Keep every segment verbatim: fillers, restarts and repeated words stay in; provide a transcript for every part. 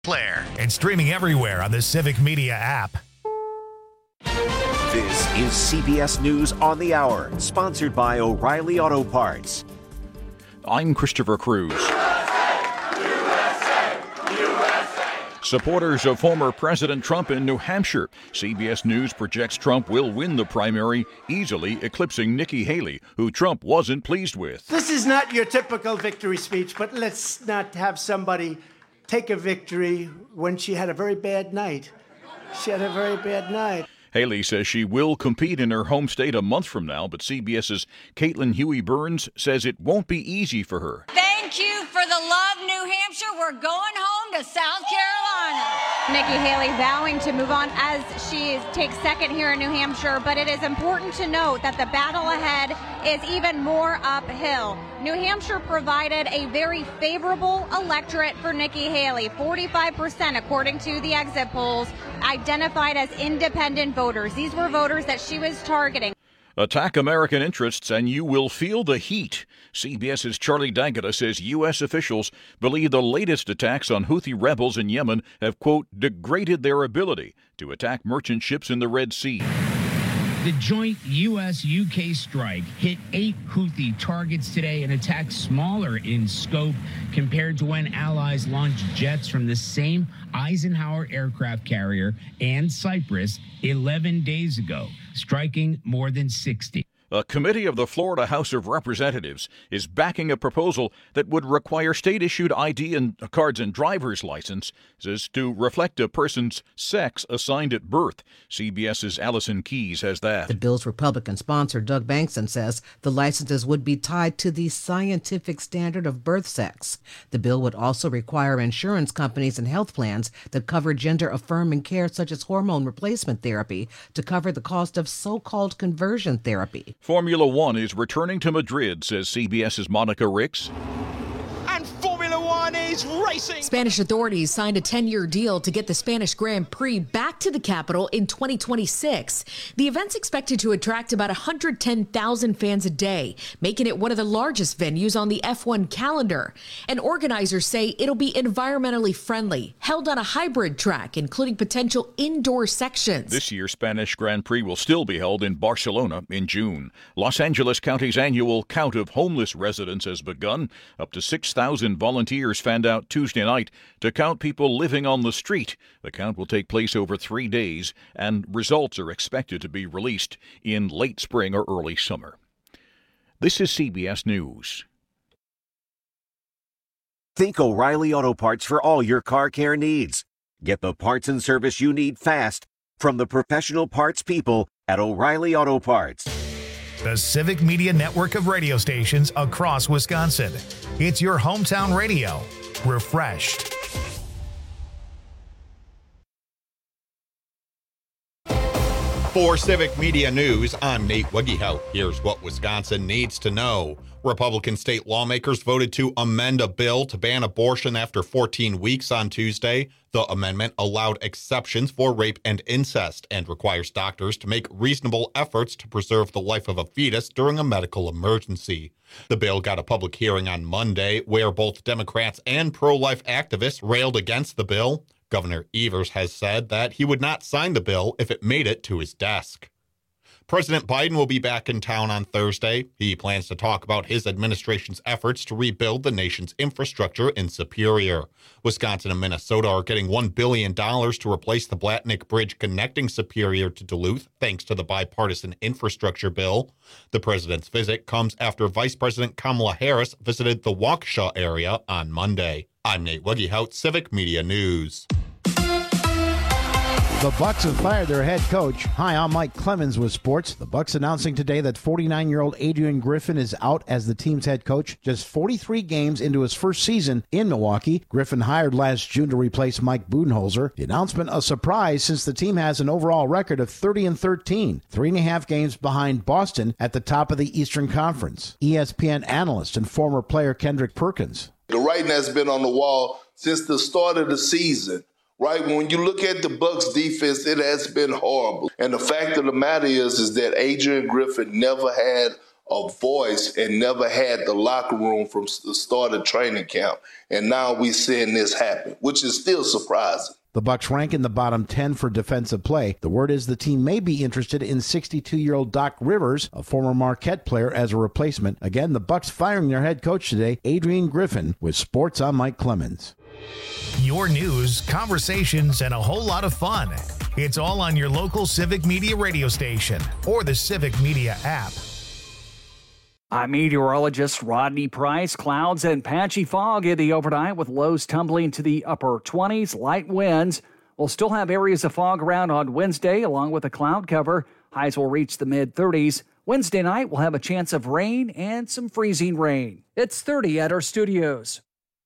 Player and streaming everywhere on the Civic Media app. This is C B S News on the Hour, sponsored by O'Reilly Auto Parts. I'm Christopher Cruz. U S A, U S A, U S A. Supporters of former President Trump in New Hampshire. C B S News projects Trump will win the primary, easily eclipsing Nikki Haley, who Trump wasn't pleased with. This is not your typical victory speech, but let's not have somebody take a victory when she had a very bad night. She had a very bad night. Haley says she will compete in her home state a month from now, but CBS's Caitlin Huey-Burns says it won't be easy for her. Thank you for the love, New Hampshire. We're going home to South Carolina. Nikki Haley vowing to move on as she takes second here in New Hampshire, but it is important to note that the battle ahead is even more uphill. New Hampshire provided a very favorable electorate for Nikki Haley. forty-five percent, according to the exit polls, identified as independent voters. These were voters that she was targeting. Attack American interests and you will feel the heat. CBS's Charlie D'Agata says U S officials believe the latest attacks on Houthi rebels in Yemen have, quote, degraded their ability to attack merchant ships in the Red Sea. The joint U S U K strike hit eight Houthi targets today, an attack smaller in scope compared to when allies launched jets from the same Eisenhower aircraft carrier and Cyprus eleven days ago, striking more than sixty. A committee of the Florida House of Representatives is backing a proposal that would require state-issued I D and cards and driver's licenses to reflect a person's sex assigned at birth. CBS's Allison Keyes has that. The bill's Republican sponsor, Doug Bankson, says the licenses would be tied to the scientific standard of birth sex. The bill would also require insurance companies and health plans that cover gender-affirming care such as hormone replacement therapy to cover the cost of so-called conversion therapy. Formula One is returning to Madrid, says CBS's Monica Ricks. And Formula One is racing! Spanish authorities signed a ten-year deal to get the Spanish Grand Prix back to the capital in twenty twenty-six. The event's expected to attract about one hundred ten thousand fans a day, making it one of the largest venues on the F one calendar. And organizers say it'll be environmentally friendly, held on a hybrid track, including potential indoor sections. This year's Spanish Grand Prix will still be held in Barcelona in June. Los Angeles County's annual count of homeless residents has begun. Up to six thousand volunteers fanned out Tuesday night to count people living on the street. The count will take place over three days, and results are expected to be released in late spring or early summer. This is C B S News. Think O'Reilly Auto Parts for all your car care needs. Get the parts and service you need fast from the professional parts people at O'Reilly Auto Parts. The Civic Media network of radio stations across Wisconsin. It's your hometown radio. Refreshed. For Civic Media News, I'm Nate Wiggyhout. Here's what Wisconsin needs to know. Republican state lawmakers voted to amend a bill to ban abortion after fourteen weeks on Tuesday. The amendment allowed exceptions for rape and incest and requires doctors to make reasonable efforts to preserve the life of a fetus during a medical emergency. The bill got a public hearing on Monday, where both Democrats and pro-life activists railed against the bill. Governor Evers has said that he would not sign the bill if it made it to his desk. President Biden will be back in town on Thursday. He plans to talk about his administration's efforts to rebuild the nation's infrastructure in Superior. Wisconsin and Minnesota are getting one billion dollars to replace the Blatnick Bridge connecting Superior to Duluth, thanks to the bipartisan infrastructure bill. The president's visit comes after Vice President Kamala Harris visited the Waukesha area on Monday. I'm Nate Wiggyhout, Civic Media News. The Bucks have fired their head coach. Hi, I'm Mike Clemens with sports. The Bucks announcing today that forty-nine-year-old Adrian Griffin is out as the team's head coach just forty-three games into his first season in Milwaukee. Griffin hired last June to replace Mike Budenholzer. The announcement a surprise since the team has an overall record of thirty and thirteen, three and a half games behind Boston at the top of the Eastern Conference. E S P N analyst and former player Kendrick Perkins. The writing has been on the wall since the start of the season. Right, when you look at the Bucks defense, it has been horrible. And the fact of the matter is, is that Adrian Griffin never had a voice and never had the locker room from the start of training camp. And now we're seeing this happen, which is still surprising. The Bucs rank in the bottom ten for defensive play. The word is the team may be interested in sixty-two-year-old Doc Rivers, a former Marquette player, as a replacement. Again, the Bucs firing their head coach today, Adrian Griffin, with Sports. I'm Mike Clemens. Your news, conversations, and a whole lot of fun. It's all on your local Civic Media radio station or the Civic Media app. I'm meteorologist Rodney Price. Clouds and patchy fog in the overnight with lows tumbling to the upper twenties. Light winds. We'll still have areas of fog around on Wednesday along with a cloud cover. Highs will reach the mid thirties. Wednesday night we'll have a chance of rain and some freezing rain. It's thirty at our studios.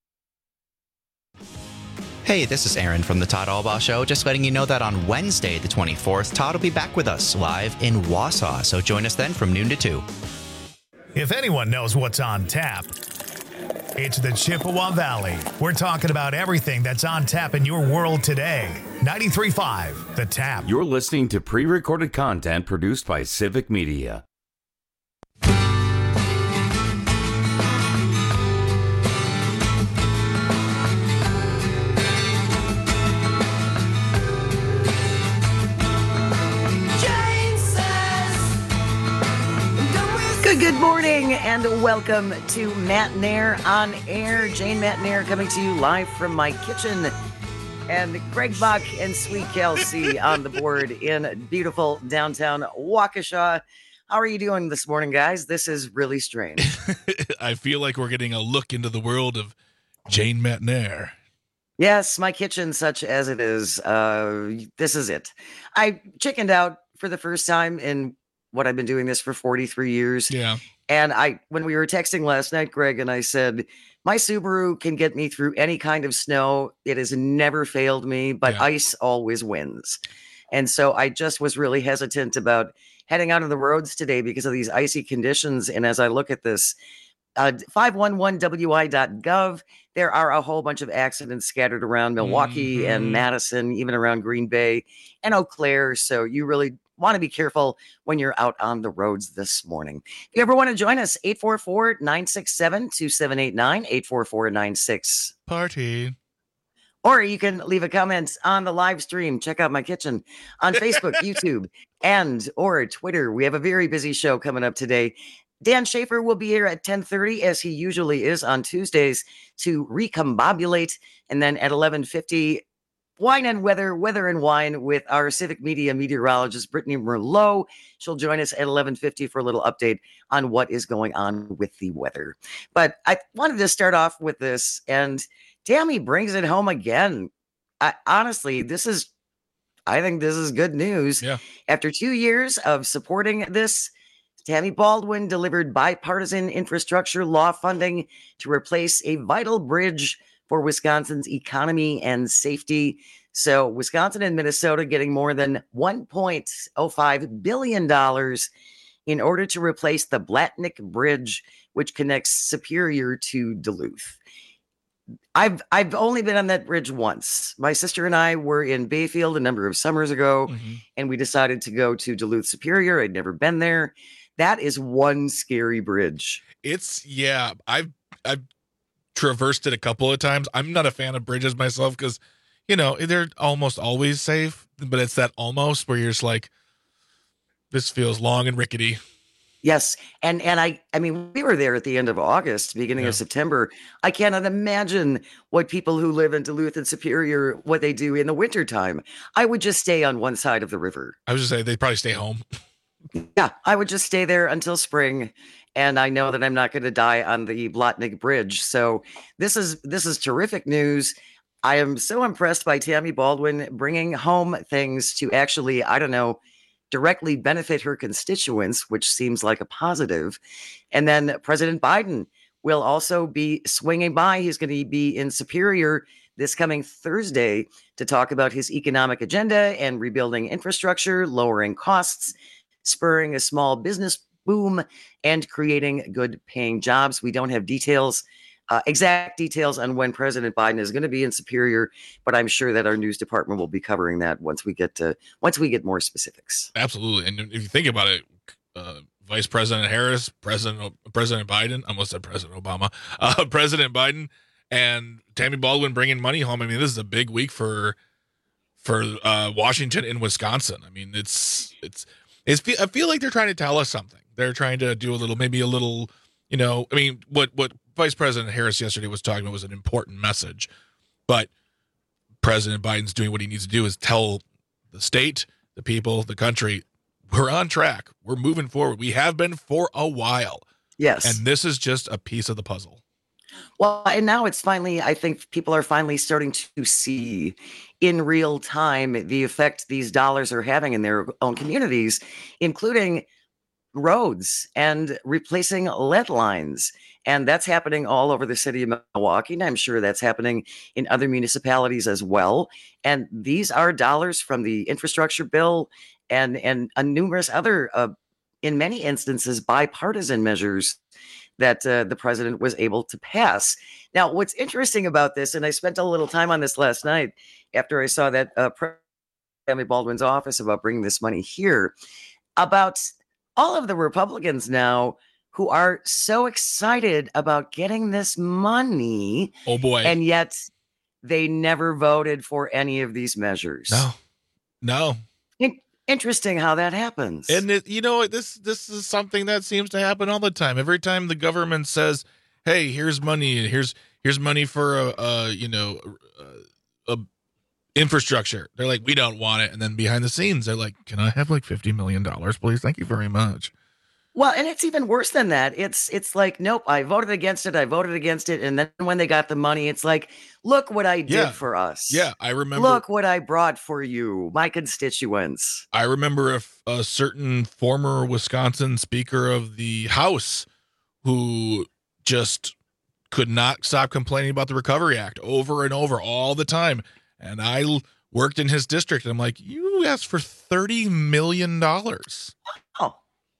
Hey, this is Aaron from the Todd Albaugh Show. Just letting you know that on Wednesday, the twenty-fourth, Todd will be back with us live in Wausau. So join us then from noon to two. If anyone knows what's on tap, it's the Chippewa Valley. We're talking about everything that's on tap in your world today. ninety-three point five, The Tap. You're listening to pre-recorded content produced by Civic Media. Good, good morning and welcome to Matt Nair on Air. Jane Matt Nair coming to you live from my kitchen. And Greg Bach and Sweet Kelsey on the board in beautiful downtown Waukesha. How are you doing this morning, guys? This is really strange. I feel like we're getting a look into the world of Jane Matt Nair. Yes, my kitchen, such as it is. Uh, this is it. I chickened out for the first time in what I've been doing this for forty-three years. Yeah. And I, when we were texting last night, Greg, and I said, my Subaru can get me through any kind of snow. It has never failed me, but yeah. Ice always wins. And so I just was really hesitant about heading out on the roads today because of these icy conditions. And as I look at this, uh, five one one W I dot gov, there are a whole bunch of accidents scattered around Milwaukee mm-hmm. and Madison, even around Green Bay and Eau Claire. So you really want to be careful when you're out on the roads this morning. If you ever want to join us, eight four four, nine six seven, two seven eight nine, eight four four nine six. Party. Or you can leave a comment on the live stream. Check out my kitchen on Facebook, YouTube, and or Twitter. We have a very busy show coming up today. Dan Schaefer will be here at ten thirty, as he usually is on Tuesdays, to recombobulate. And then at eleven fifty, Wine and Weather, Weather and Wine with our Civic Media meteorologist, Brittany Merlot. She'll join us at eleven fifty for a little update on what is going on with the weather. But I wanted to start off with this, and Tammy brings it home again. I, honestly, this is, I think this is good news. Yeah. After two years of supporting this, Tammy Baldwin delivered bipartisan infrastructure law funding to replace a vital bridge for Wisconsin's economy and safety. So Wisconsin and Minnesota getting more than one point oh five billion dollars in order to replace the Blatnick Bridge, which connects Superior to Duluth. I've I've only been on that bridge once. My sister and I were in Bayfield a number of summers ago, mm-hmm. and we decided to go to Duluth Superior. I'd never been there. That is one scary bridge. It's, yeah, I've I've traversed it a couple of times. I'm not a fan of bridges myself because, you know, they're almost always safe, but it's that almost where you're just like, this feels long and rickety. Yes. And and I I mean, we were there at the end of August, beginning yeah. of September. I cannot imagine what people who live in Duluth and Superior, what they do in the wintertime. I would just stay on one side of the river. I was just saying they'd probably stay home. Yeah, I would just stay there until spring. And I know that I'm not going to die on the Blatnick Bridge. So this is this is terrific news. I am so impressed by Tammy Baldwin bringing home things to actually, I don't know, directly benefit her constituents, which seems like a positive. And then President Biden will also be swinging by. He's going to be in Superior this coming Thursday to talk about his economic agenda and rebuilding infrastructure, lowering costs, spurring a small business boom, and creating good paying jobs. We don't have details, uh, exact details on when President Biden is going to be in Superior, but I'm sure that our news department will be covering that once we get to, once we get more specifics. Absolutely. And if you think about it, uh, Vice President Harris, President President Biden, I almost said President Obama, uh, President Biden, and Tammy Baldwin bringing money home. I mean, this is a big week for for uh, Washington and Wisconsin. I mean, it's it's it's. I feel like they're trying to tell us something. They're trying to do a little, maybe a little, you know. I mean, what what Vice President Harris yesterday was talking about was an important message, but President Biden's doing what he needs to do is tell the state, the people, the country, we're on track. We're moving forward. We have been for a while. Yes. And this is just a piece of the puzzle. Well, and now it's finally, I think people are finally starting to see in real time the effect these dollars are having in their own communities, including roads and replacing lead lines. And that's happening all over the city of Milwaukee. And I'm sure that's happening in other municipalities as well. And these are dollars from the infrastructure bill and, and uh, numerous other, uh, in many instances, bipartisan measures that uh, the president was able to pass. Now, what's interesting about this, and I spent a little time on this last night after I saw that uh, Tammy Baldwin's office about bringing this money here, about all of the Republicans now who are so excited about getting this money. Oh, boy. And yet they never voted for any of these measures. No, no. In- interesting how that happens. And, it, you know, this this is something that seems to happen all the time. Every time the government says, hey, here's money, here's here's money for, a, a you know, a, a infrastructure. They're like, we don't want it. And then behind the scenes, they're like, can I have like fifty million dollars, please? Thank you very much. Well, and it's even worse than that. It's it's like, nope, I voted against it. I voted against it. And then when they got the money, it's like, look what I did Yeah. for us. Yeah, I remember. Look what I brought for you, my constituents. I remember a, a certain former Wisconsin Speaker of the House who just could not stop complaining about the Recovery Act over and over all the time. And I l- worked in his district, and I'm like, you asked for thirty million dollars. Oh.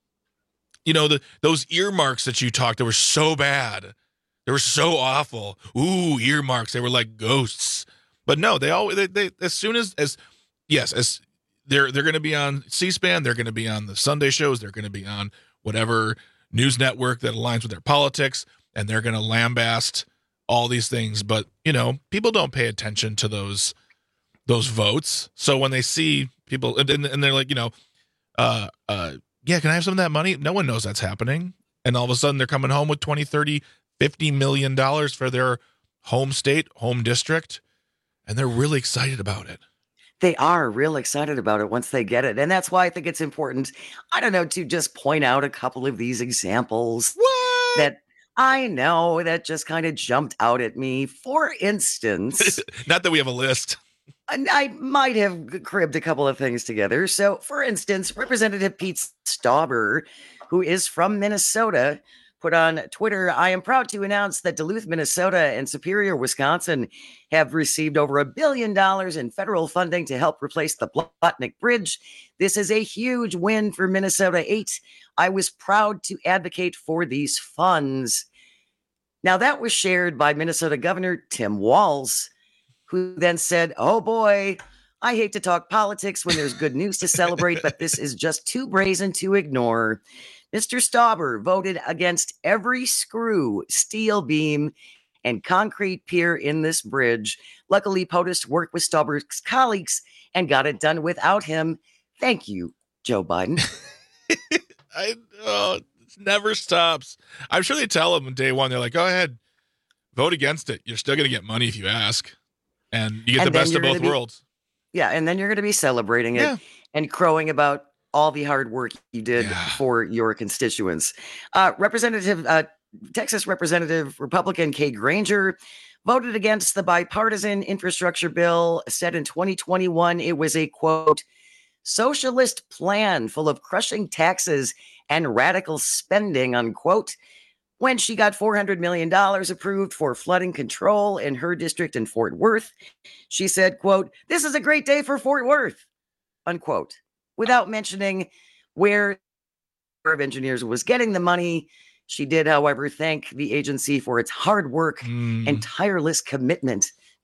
You know, the those earmarks that you talked, they were so bad. They were so awful. Ooh, earmarks. They were like ghosts. But no, they always, they, they as soon as, as yes, as they're, they're going to be on C-SPAN, they're going to be on the Sunday shows, they're going to be on whatever news network that aligns with their politics, and they're going to lambast all these things. But, you know, people don't pay attention to those, those votes. So when they see people, and, and they're like, you know, uh, uh, yeah, can I have some of that money? No one knows that's happening. And all of a sudden they're coming home with twenty, thirty, fifty million dollars for their home state, home district. And they're really excited about it. They are real excited about it once they get it. And that's why I think it's important, I don't know, to just point out a couple of these examples what? that I know that just kind of jumped out at me. For instance, not that we have a list. And I might have cribbed a couple of things together. So, for instance, Representative Pete Stauber, who is from Minnesota, put on Twitter, I am proud to announce that Duluth, Minnesota and Superior, Wisconsin have received over a billion dollars in federal funding to help replace the Blotnick Bridge. This is a huge win for Minnesota eight. I was proud to advocate for these funds. Now, that was shared by Minnesota Governor Tim Walz, who then said, oh boy, I hate to talk politics when there's good news to celebrate, but this is just too brazen to ignore. Mister Stauber voted against every screw, steel beam, and concrete pier in this bridge. Luckily, POTUS worked with Stauber's colleagues and got it done without him. Thank you, Joe Biden. I oh, it never stops. I'm sure they tell them on day one, they're like, go ahead, vote against it. You're still going to get money if you ask. And you get And the then best you're of both gonna be- worlds. Yeah, and then you're going to be celebrating it Yeah. and crowing about all the hard work you did for your constituents. Uh, Representative, uh, Texas Representative Republican Kay Granger voted against the bipartisan infrastructure bill, said in twenty twenty-one it was a, quote, socialist plan full of crushing taxes and radical spending, unquote. When she got four hundred million dollars approved for flooding control in her district in Fort Worth, she said, quote, this is a great day for Fort Worth, unquote, without mentioning where the Corps of Engineers was getting the money. She did, however, thank the agency for its hard work Mm. and tireless commitment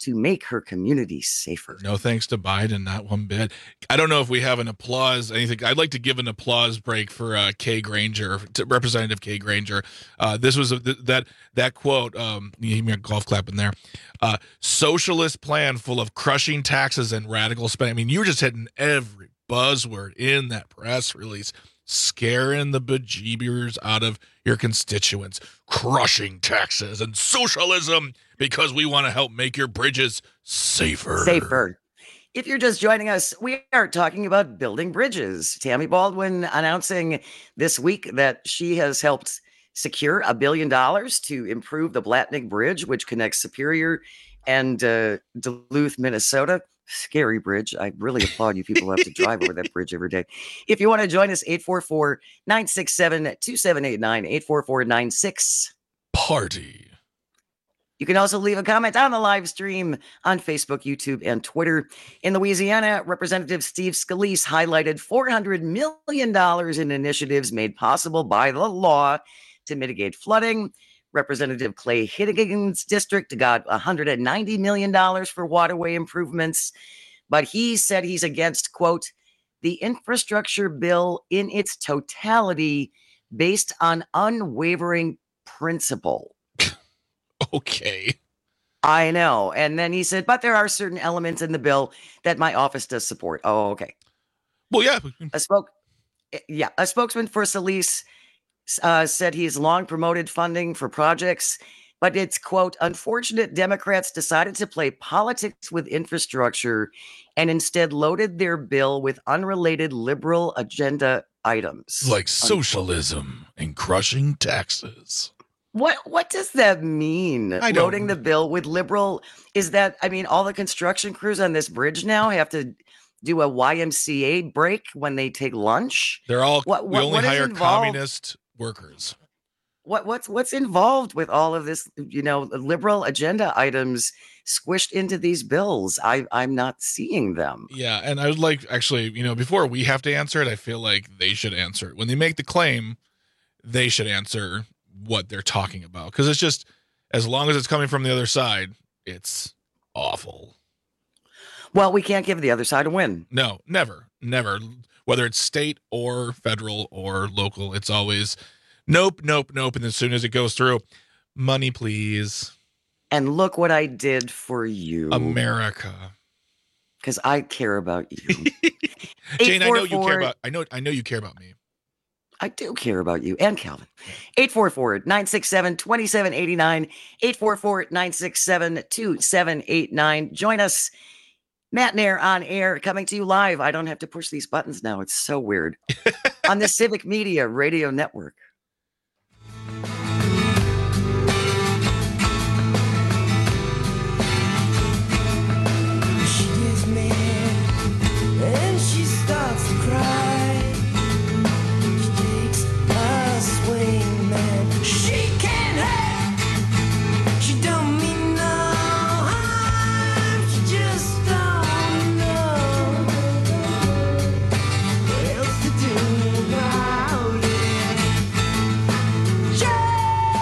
to make her community safer. No thanks to Biden, not one bit. I don't know if we have an applause, anything. I'd like to give an applause break for uh, Kay Granger, to Representative Kay Granger. Uh, this was a, that that quote. Um, you hear me a golf clap in there. Uh, socialist plan full of crushing taxes and radical spending. I mean, you were just hitting every buzzword in that press release, scaring the bejeebers out of your constituents. Crushing taxes and socialism because we want to help make your bridges safer. Safer. If you're just joining us, we are talking about building bridges. Tammy Baldwin announcing this week that she has helped secure a billion dollars to improve the Blatnick Bridge, which connects Superior and uh, Duluth, Minnesota. Scary bridge. I really applaud you people who have to drive over that bridge every day. If you want to join us, eight four four, nine six seven, two seven eight nine, eight four four nine six. Party. You can also leave a comment on the live stream on Facebook, YouTube, and Twitter. In Louisiana, Representative Steve Scalise highlighted four hundred million dollars in initiatives made possible by the law to mitigate flooding. Representative Clay Hittigan's district got one hundred ninety million dollars for waterway improvements, but he said he's against, quote, the infrastructure bill in its totality based on unwavering principle. Okay. I know. And then he said, but there are certain elements in the bill that my office does support. Oh, okay. Well, yeah. A spoke, yeah, a spokesman for Scalise Uh, said he's long promoted funding for projects, but it's, quote, unfortunate Democrats decided to play politics with infrastructure and instead loaded their bill with unrelated liberal agenda items. Like socialism and crushing taxes. What what does that mean? I don't- Loading the bill with liberal? Is that, I mean, all the construction crews on this bridge now have to do a Y M C A break when they take lunch? They're all, What- we what- only what is hire involved? communist workers. What what's what's involved with all of this, you know, liberal agenda items squished into these bills? I I'm not seeing them. Yeah, and I would like, actually, you know, before we have to answer it, I feel like they should answer it. When they make the claim, they should answer what they're talking about. Because it's just, as long as it's coming from the other side, it's awful. Well, we can't give the other side a win. No, never, never. Whether it's state or federal or local, it's always nope, nope, nope. And as soon as it goes through, money, please. And look what I did for you, America. Because I care about you. Jane, I know you care eight four four about I know I know you care about me. I do care about you and Calvin. eight four four, nine six seven, two seven eight nine, eight four four, nine six seven, two seven eight nine. Join us. Matt Nair on air, coming to you live. I don't have to push these buttons now. It's so weird. On the Civic Media Radio Network. She gets mad and she starts to cry. She takes a swing, man. She can't help. She don't mean no harm. She just don't know what else to do about it. Jane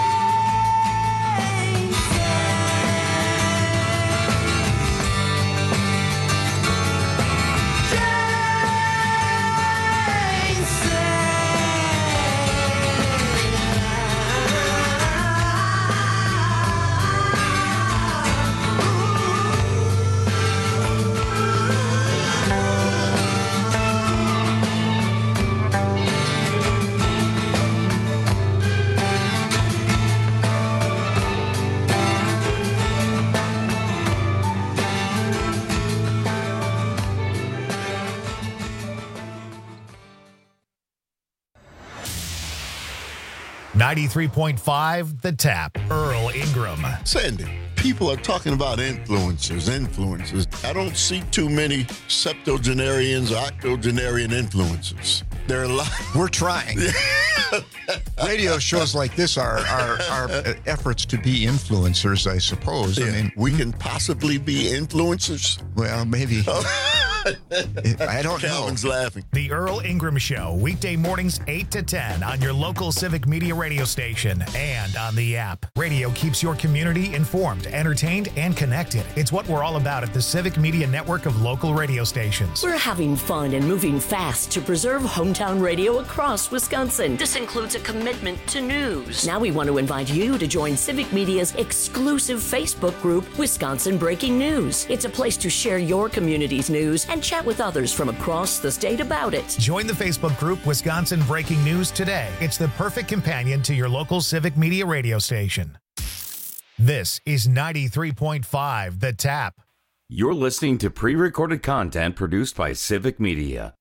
ninety-three point five The Tap. Earl Ingram. Sandy, people are talking about influencers, influencers. I don't see too many septuagenarians or octogenarian influencers. There are a lot. We're trying. Radio shows like this are, are, are efforts to be influencers, I suppose. Yeah. I mean, we can possibly be influencers. Well, maybe. I don't Calvin's know. laughing. The Earl Ingram Show, weekday mornings eight to ten on your local Civic Media radio station and on the app. Radio keeps your community informed, entertained, and connected. It's what we're all about at the Civic Media network of local radio stations. We're having fun and moving fast to preserve hometown radio across Wisconsin. This includes a commitment to news. Now we want to invite you to join Civic Media's exclusive Facebook group, Wisconsin Breaking News. It's a place to share your community's news and chat with others from across the state about it. Join the Facebook group Wisconsin Breaking News today. It's the perfect companion to your local Civic Media radio station. This is ninety-three point five The Tap. You're listening to pre-recorded content produced by Civic Media.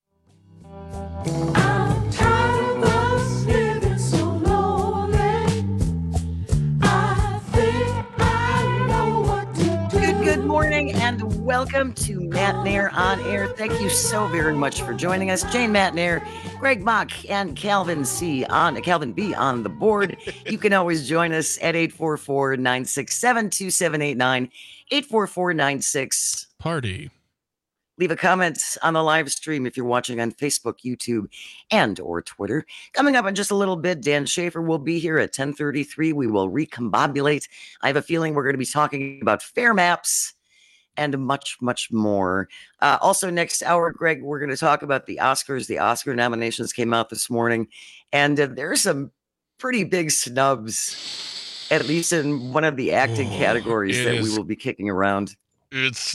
I'm tired of us living so lonely. I think I know what to do. Good, good morning and welcome to Matt Nair on Air. Thank you so very much for joining us. Jane Matt Nair, Greg Mock, and Calvin C. on Calvin B. on the board. You can always join us at eight four four, nine six seven, two seven eight nine, eight four four nine six. Party. Leave a comment on the live stream if you're watching on Facebook, YouTube, and or Twitter. Coming up in just a little bit, Dan Schaefer will be here at ten thirty-three. We will recombobulate. I have a feeling we're going to be talking about fair maps and much, much more. Uh, also, next hour, Greg, we're going to talk about the Oscars. The Oscar nominations came out this morning, and uh, there are some pretty big snubs, at least in one of the acting Oh, categories it that is- we will be kicking around. It's.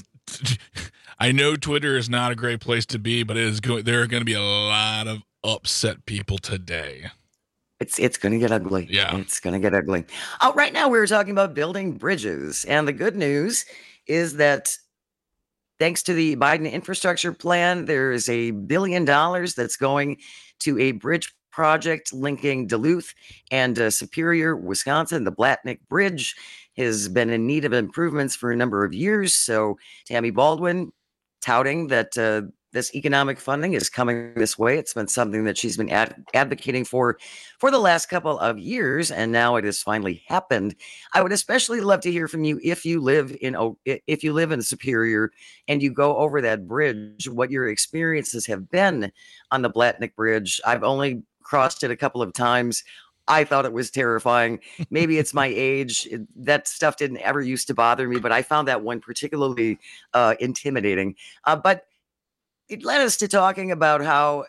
I know Twitter is not a great place to be, but it is going. There are going to be a lot of upset people today. It's it's going to get ugly. Yeah. It's going to get ugly. Oh, right now, we were talking about building bridges. And the good news is that thanks to the Biden infrastructure plan, there is a billion dollars that's going to a bridge project linking Duluth and uh, Superior, Wisconsin. The Blatnick Bridge has been in need of improvements for a number of years. So Tammy Baldwin touting that uh, this economic funding is coming this way. It's been something that she's been ad- advocating for for the last couple of years, and now it has finally happened. I would especially love to hear from you if you live in O- if you live in Superior and you go over that bridge, what your experiences have been on the Blatnick Bridge. I've only crossed it a couple of times. I thought it was terrifying. Maybe it's my age. It- that stuff didn't ever used to bother me, but I found that one particularly uh, intimidating. Uh, but it led us to talking about how,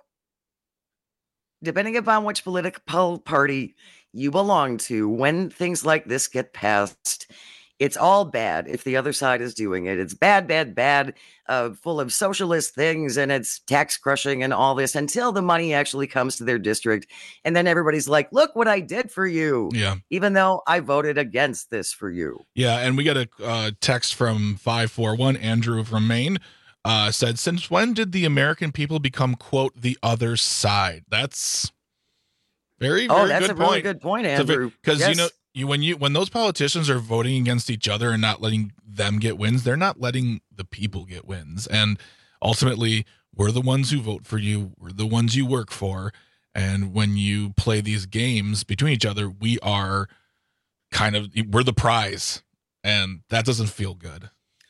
depending upon which political party you belong to, when things like this get passed, it's all bad if the other side is doing it. It's bad, bad, bad, uh, full of socialist things, and it's tax crushing and all this until the money actually comes to their district. And then everybody's like, look what I did for you. Yeah. Even though I voted against this for you. Yeah, and we got a uh, text from five four one, Andrew from Maine, uh, said, since when did the American people become, quote, the other side? That's very, very Oh, that's good a really point. good point, Andrew. Because, you Yes. know, you when you when those politicians are voting against each other and not letting them get wins, they're not letting the people get wins. And ultimately, we're the ones who vote for you. We're the ones you work for. And when you play these games between each other, we are kind of, we're the prize. And that doesn't feel good.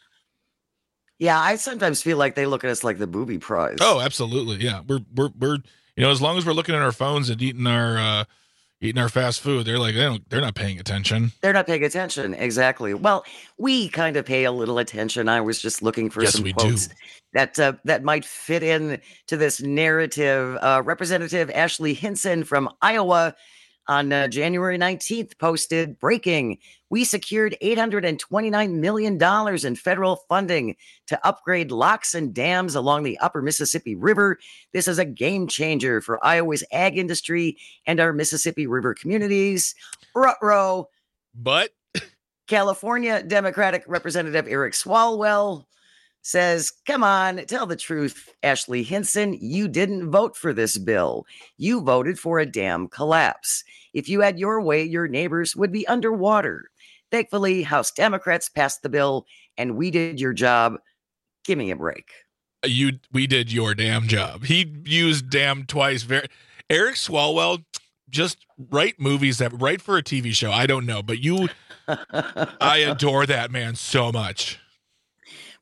Yeah, I sometimes feel like they look at us like the booby prize. Oh, absolutely. Yeah. We're, we're, we're, you know, as long as we're looking at our phones and eating our, uh, eating our fast food, they're like, they don't, they're not paying attention. They're not paying attention. Exactly. Well, we kind of pay a little attention. I was just looking for Yes, some we quotes do. that uh, that might fit in to this narrative. Uh, Representative Ashley Hinson from Iowa on uh, January nineteenth posted, breaking, we secured eight hundred twenty-nine million dollars in federal funding to upgrade locks and dams along the upper Mississippi River. This is a game changer for Iowa's ag industry and our Mississippi River communities. Ruh-roh. But California Democratic Representative Eric Swalwell says, come on, tell the truth, Ashley Hinson. You didn't vote for this bill. You voted for a dam collapse. If you had your way, your neighbors would be underwater. Thankfully, House Democrats passed the bill, and we did your job. Give me a break. you, we did your damn job. He used damn twice. Very, Eric Swalwell, just write movies that write for a T V show. I don't know, but you, I adore that man so much.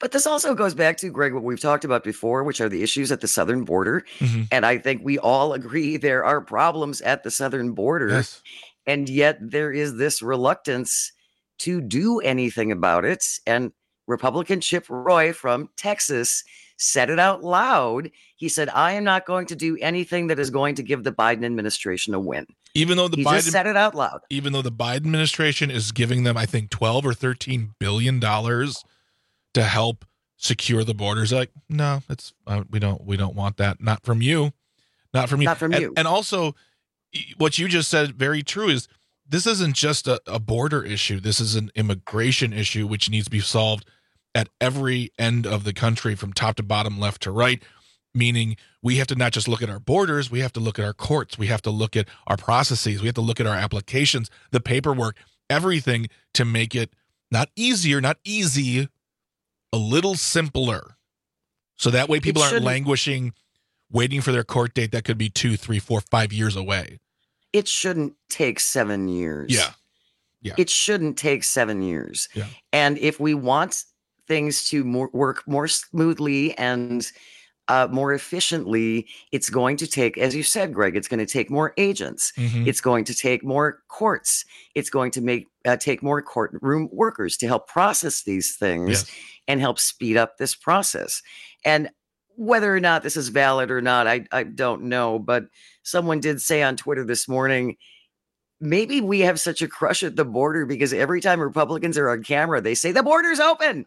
But this also goes back to, Greg, what we've talked about before, which are the issues at the southern border. Mm-hmm. And I think we all agree there are problems at the southern border. Yes. And yet there is this reluctance to do anything about it. And Republican Chip Roy from Texas said it out loud. He said, I am not going to do anything that is going to give the Biden administration a win. Even though the he Biden just said it out loud. Even though the Biden administration is giving them, I think, twelve or thirteen billion dollars to help secure the borders, like, no, it's uh, we don't we don't want that. Not from you. Not from you. Not from and, you. And also, what you just said, very true, is this isn't just a, a border issue. This is an immigration issue which needs to be solved at every end of the country, from top to bottom, left to right, meaning we have to not just look at our borders, we have to look at our courts, we have to look at our processes, we have to look at our applications, the paperwork, everything, to make it not easier, not easy, a little simpler. So that way people aren't languishing, waiting for their court date that could be two, three, four, five years away. It shouldn't take seven years. Yeah. Yeah. It shouldn't take seven years. Yeah. And if we want things to more, work more smoothly and uh, more efficiently, it's going to take, as you said, Greg, it's going to take more agents. Mhm. It's going to take more courts. It's going to make uh, take more courtroom workers to help process these things Yes. and help speed up this process. And whether or not this is valid or not, I, I don't know. But someone did say on Twitter this morning, maybe we have such a crush at the border because every time Republicans are on camera, they say the border's open.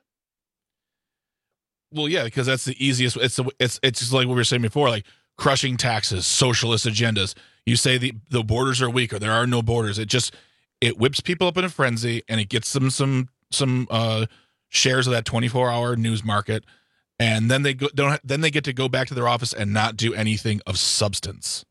Well, yeah, because that's the easiest. It's it's it's just like what we were saying before, like crushing taxes, socialist agendas. You say the the borders are weak or there are no borders. It just it whips people up in a frenzy and it gets them some some uh, shares of that twenty-four hour news market, and then they go, don't then they get to go back to their office and not do anything of substance.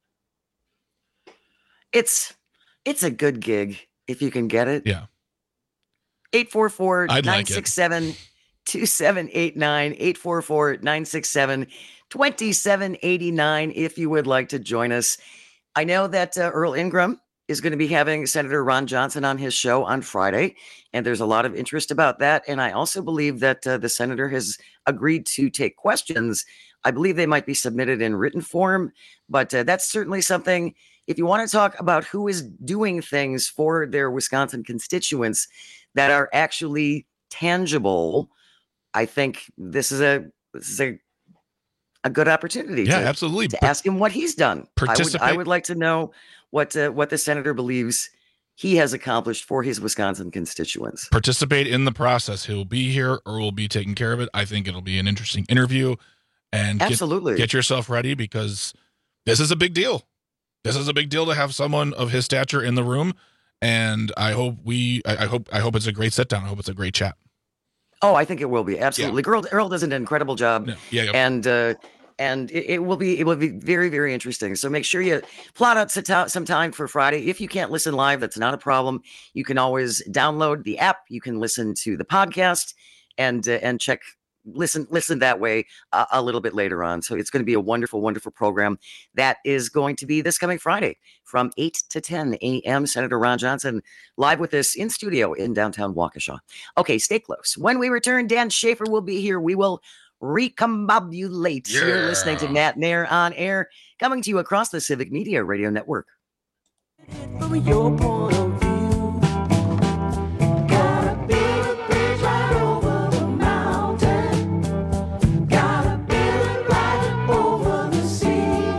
It's it's a good gig if you can get it. Yeah. eight four four, I'd nine like it. six seven, two seven eight nine, eight four four, nine six seven, two seven eight nine if you would like to join us. I know that uh, Earl Ingram is going to be having Senator Ron Johnson on his show on Friday, and there's a lot of interest about that. And I also believe that uh, the senator has agreed to take questions. I believe they might be submitted in written form, but uh, that's certainly something. If you want to talk about who is doing things for their Wisconsin constituents that are actually tangible, I think this is a this is a a good opportunity. Yeah, to, absolutely. To ask him what he's done. I would, Participate. I would like to know what uh, what the senator believes he has accomplished for his Wisconsin constituents. Participate in the process. He'll be here or will be taking care of it. I think it'll be an interesting interview, and get- Absolutely. get yourself ready because this is a big deal. This is a big deal to have someone of his stature in the room, and I hope we, I, I hope, I hope it's a great sit down. I hope it's a great chat. Oh, I think it will be absolutely. Earl, Earl does an incredible job, Yeah, yeah, yeah. and uh, and it, it will be it will be very very interesting. So make sure you plot out some ti- some time for Friday. If you can't listen live, that's not a problem. You can always download the app. You can listen to the podcast and uh, and check listen listen that way uh, a little bit later on. So it's going to be a wonderful wonderful program that is going to be this coming Friday from eight to ten a.m. Senator Ron Johnson live with us in studio in downtown Waukesha. Okay, stay close. When we return, Dan Schaefer will be here. We will recombobulate. Yeah. You're listening to Nat Nair on air, coming to you across the Civic Media Radio Network. From your point of view, gotta build a bridge right over the mountain. Gotta build it right over the sea.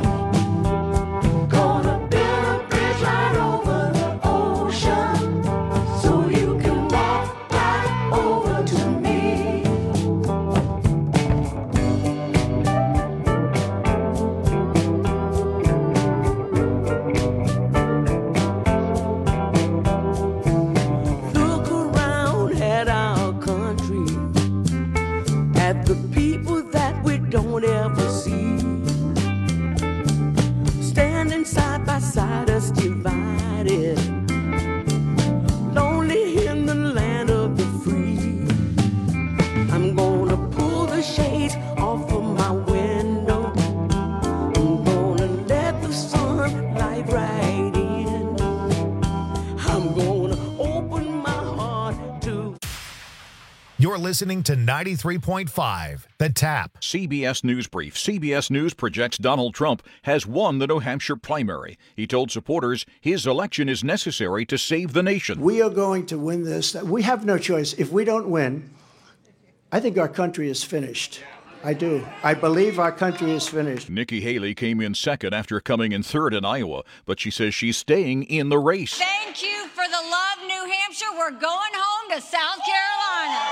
Gonna build a bridge right over the ocean, so you can walk right over to me. listening to ninety-three point five, The Tap. C B S News Brief. C B S News projects Donald Trump has won the New Hampshire primary. He told supporters his election is necessary to save the nation. We are going to win this. We have no choice. If we don't win, I think our country is finished. I do. I believe our country is finished. Nikki Haley came in second after coming in third in Iowa, but she says she's staying in the race. Thank you for the love, New Hampshire. We're going home to South Carolina.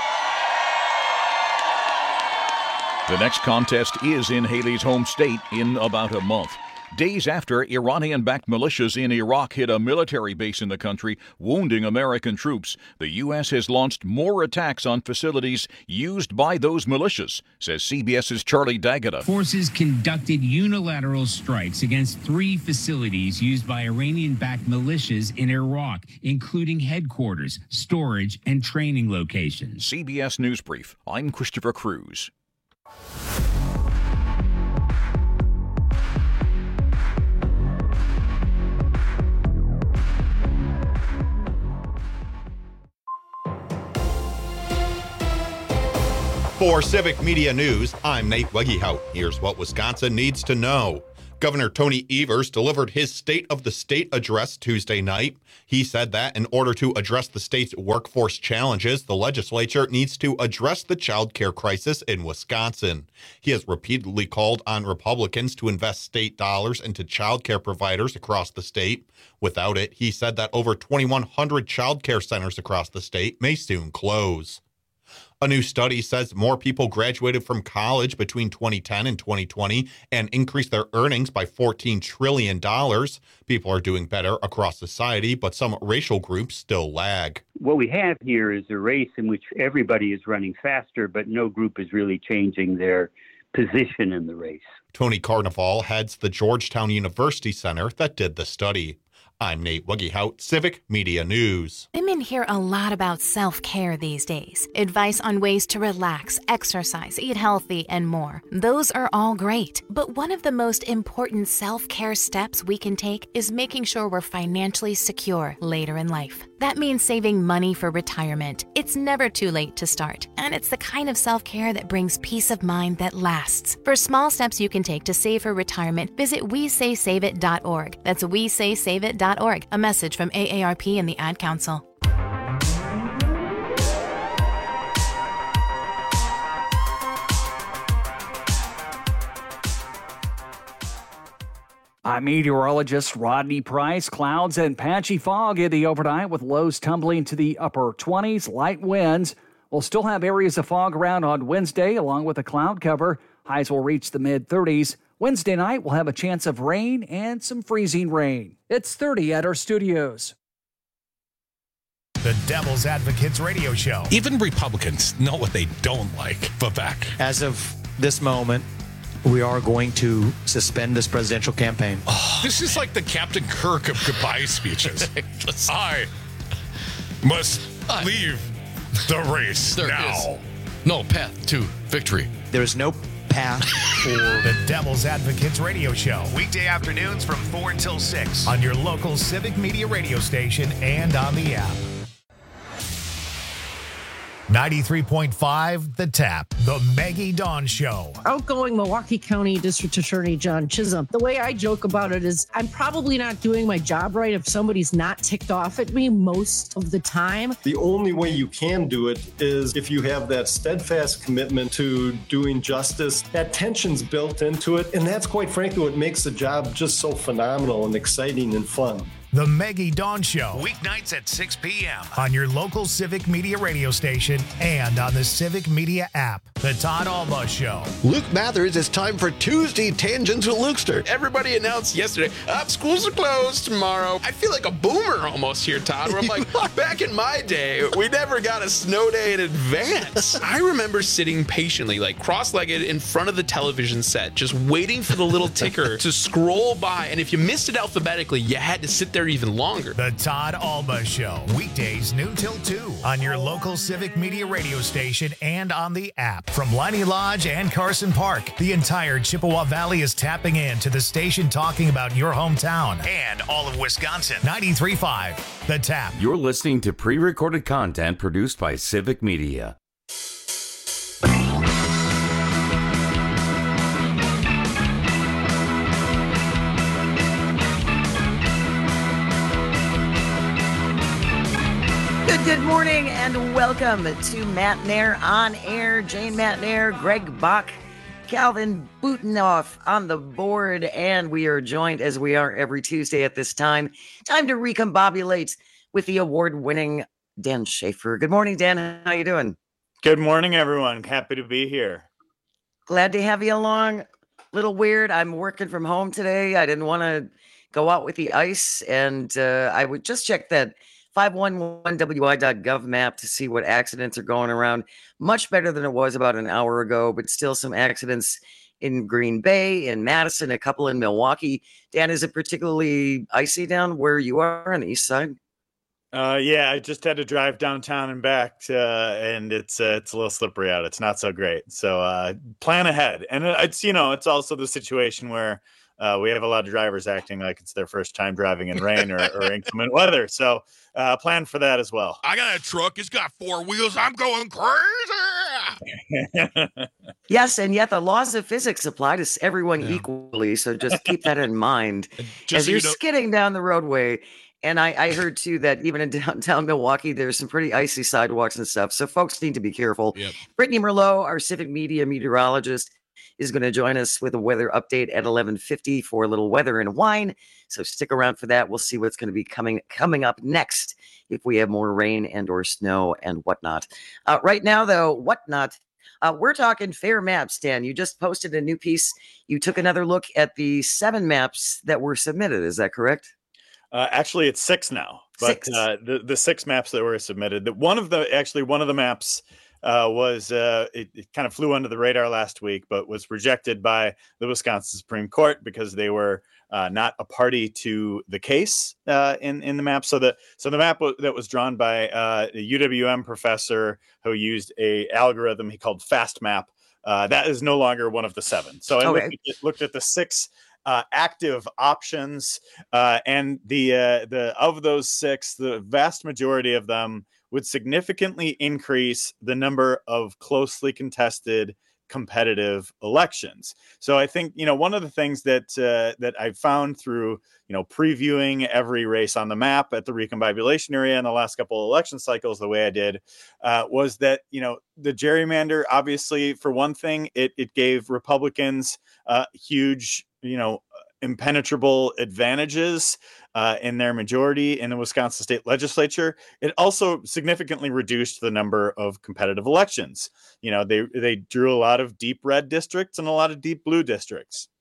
The next contest is in Haley's home state in about a month. Days after Iranian-backed militias in Iraq hit a military base in the country, wounding American troops, the U S has launched more attacks on facilities used by those militias, says CBS's Charlie D'Agata. Forces conducted unilateral strikes against three facilities used by Iranian-backed militias in Iraq, including headquarters, storage, and training locations. C B S News Brief. I'm Christopher Cruz. For Civic Media News, I'm Nate Wegehout. Here's what Wisconsin needs to know. Governor Tony Evers delivered his State of the State address Tuesday night. He said that in order to address the state's workforce challenges, the legislature needs to address the child care crisis in Wisconsin. He has repeatedly called on Republicans to invest state dollars into child care providers across the state. Without it, he said that over twenty-one hundred child care centers across the state may soon close. A new study says more people graduated from college between twenty ten and twenty twenty and increased their earnings by fourteen trillion dollars. People are doing better across society, but some racial groups still lag. What we have here is a race in which everybody is running faster, but no group is really changing their position in the race. Tony Carnival heads the Georgetown University Center that did the study. I'm Nate Wegehout, Civic Media News. Women hear a lot about self-care these days. Advice on ways to relax, exercise, eat healthy, and more. Those are all great. But one of the most important self-care steps we can take is making sure we're financially secure later in life. That means saving money for retirement. It's never too late to start, and it's the kind of self-care that brings peace of mind that lasts. For small steps you can take to save for retirement, visit we say save it dot org. That's we say save it dot org. A message from A A R P and the Ad Council. I'm meteorologist Rodney Price. Clouds and patchy fog in the overnight with lows tumbling to the upper twenties. Light winds. We'll still have areas of fog around on Wednesday along with a cloud cover. Highs will reach the mid thirties. Wednesday night we'll have a chance of rain and some freezing rain. It's thirty at our studios. The Devil's Advocates Radio Show. Even Republicans know what they don't like. Vivek. As of this moment, we are going to suspend this presidential campaign. Oh, this is like the Captain Kirk of goodbye speeches. I must I, leave the race there now. Is no path to victory. There is no path for the Devil's Advocates Radio Show. Weekday afternoons from four until six on your local Civic Media radio station and on the app. ninety-three point five, The Tap, The Maggie Dawn Show. Outgoing Milwaukee County District Attorney John Chisholm. The way I joke about it is I'm probably not doing my job right if somebody's not ticked off at me most of the time. The only way you can do it is if you have that steadfast commitment to doing justice. That tension's built into it, and that's quite frankly what makes the job just so phenomenal and exciting and fun. The Maggie Dawn Show, weeknights at six p.m. on your local Civic Media radio station and on the Civic Media app. The Todd Alba Show. Luke Mathers, it's time for Tuesday Tangents with Lukester. Everybody announced yesterday, up, schools are closed tomorrow. I feel like a boomer almost here, Todd, where I'm like, back in my day, we never got a snow day in advance. I remember sitting patiently, like cross-legged in front of the television set, just waiting for the little ticker to scroll by. And if you missed it alphabetically, you had to sit there even longer. The Todd Alba Show, weekdays noon till two on your local Civic Media radio station and on the app. From Liney Lodge and Carson Park, the entire Chippewa Valley is tapping in to the station talking about your hometown and all of Wisconsin. ninety-three point five, The Tap. You're listening to pre-recorded content produced by Civic Media. Good morning and welcome to Matt Nair on air. Jane Matt Nair, Greg Bach, Calvin Butenoff on the board, and we are joined as we are every Tuesday at this time. Time to recombobulate with the award-winning Dan Schaefer. Good morning, Dan. How you doing? Good morning, everyone. Happy to be here. Glad to have you along. Little weird. I'm working from home today. I didn't want to go out with the ice, and uh, I would just check that five one one W I dot gov map to see what accidents are going around. Much better than it was about an hour ago, but still some accidents in Green Bay, in Madison, a couple in Milwaukee. Dan, is it particularly icy down where you are on the east side? Uh, yeah, I just had to drive downtown and back, to, uh, and it's uh, it's a little slippery out. It's not so great. So uh, plan ahead. And it's, you know, it's also the situation where uh, we have a lot of drivers acting like it's their first time driving in rain or, or inclement weather. So uh, plan for that as well. I got a truck. It's got four wheels. I'm going crazy. Yes, and yet the laws of physics apply to everyone yeah. equally. So just keep that in mind as so you're you know- skidding down the roadway. And I, I heard, too, that even in downtown Milwaukee, there's some pretty icy sidewalks and stuff. So folks need to be careful. Yep. Brittany Merlot, our Civic Media meteorologist, is going to join us with a weather update at eleven fifty for a little weather and wine. So stick around for that. We'll see what's going to be coming coming up next if we have more rain and or snow and whatnot. Uh, right now, though, whatnot. Uh, we're talking fair maps, Dan. You just posted a new piece. You took another look at the seven maps that were submitted. Is that correct? Uh, actually, it's six now, but Six. Uh, the the six maps that were submitted. The, one of the actually one of the maps uh, was uh, it, it kind of flew under the radar last week, but was rejected by the Wisconsin Supreme Court because they were uh, not a party to the case uh, in in the map. So the so the map w- that was drawn by uh, a U W M professor who used a algorithm he called FastMap. Uh, that is no longer one of the seven. So I Okay. looked, at, looked at the six. Uh, active options, uh, and the uh, the of those six, the vast majority of them would significantly increase the number of closely contested competitive elections. So I think, you know, one of the things that uh, that I found through, you know, previewing every race on the map at the recombobulation area in the last couple of election cycles the way I did uh, was that, you know, the gerrymander, obviously, for one thing, it it gave Republicans uh, huge, you know, impenetrable advantages uh, in their majority in the Wisconsin state legislature. It also significantly reduced the number of competitive elections. You know, they they drew a lot of deep red districts and a lot of deep blue districts,